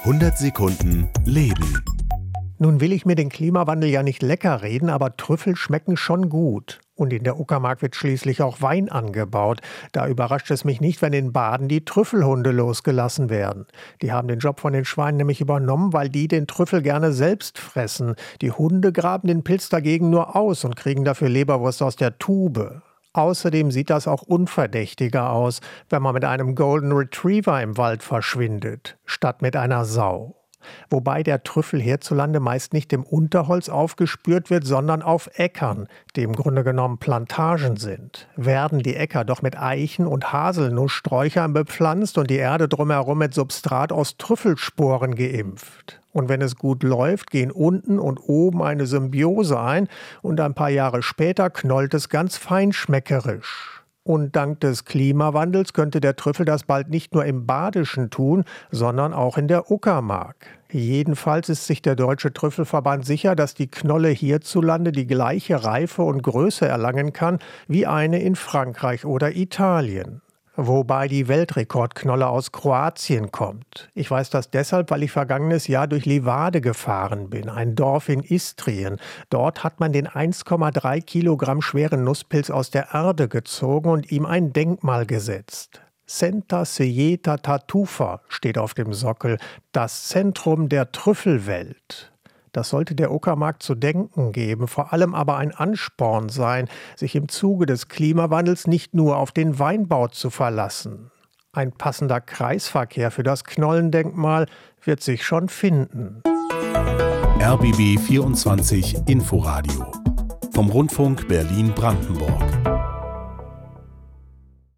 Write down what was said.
100 Sekunden Leben. Nun will ich mir den Klimawandel ja nicht lecker reden, aber Trüffel schmecken schon gut. Und in der Uckermark wird schließlich auch Wein angebaut. Da überrascht es mich nicht, wenn in Baden die Trüffelhunde losgelassen werden. Die haben den Job von den Schweinen nämlich übernommen, weil die den Trüffel gerne selbst fressen. Die Hunde graben den Pilz dagegen nur aus und kriegen dafür Leberwurst aus der Tube. Außerdem sieht das auch unverdächtiger aus, wenn man mit einem Golden Retriever im Wald verschwindet, statt mit einer Sau. Wobei der Trüffel hierzulande meist nicht im Unterholz aufgespürt wird, sondern auf Äckern, die im Grunde genommen Plantagen sind. Werden die Äcker doch mit Eichen- und Haselnusssträuchern bepflanzt und die Erde drumherum mit Substrat aus Trüffelsporen geimpft. Und wenn es gut läuft, gehen unten und oben eine Symbiose ein und ein paar Jahre später knollt es ganz feinschmeckerisch. Und dank des Klimawandels könnte der Trüffel das bald nicht nur im Badischen tun, sondern auch in der Uckermark. Jedenfalls ist sich der Deutsche Trüffelverband sicher, dass die Knolle hierzulande die gleiche Reife und Größe erlangen kann wie eine in Frankreich oder Italien. Wobei die Weltrekordknolle aus Kroatien kommt. Ich weiß das deshalb, weil ich vergangenes Jahr durch Livade gefahren bin, ein Dorf in Istrien. Dort hat man den 1,3 Kilogramm schweren Nusspilz aus der Erde gezogen und ihm ein Denkmal gesetzt. Centa Sejeta Tartufa steht auf dem Sockel, das Zentrum der Trüffelwelt. Das sollte der Uckermark zu denken geben, vor allem aber ein Ansporn sein, sich im Zuge des Klimawandels nicht nur auf den Weinbau zu verlassen. Ein passender Kreisverkehr für das Knollendenkmal wird sich schon finden. RBB 24 Inforadio vom Rundfunk Berlin-Brandenburg.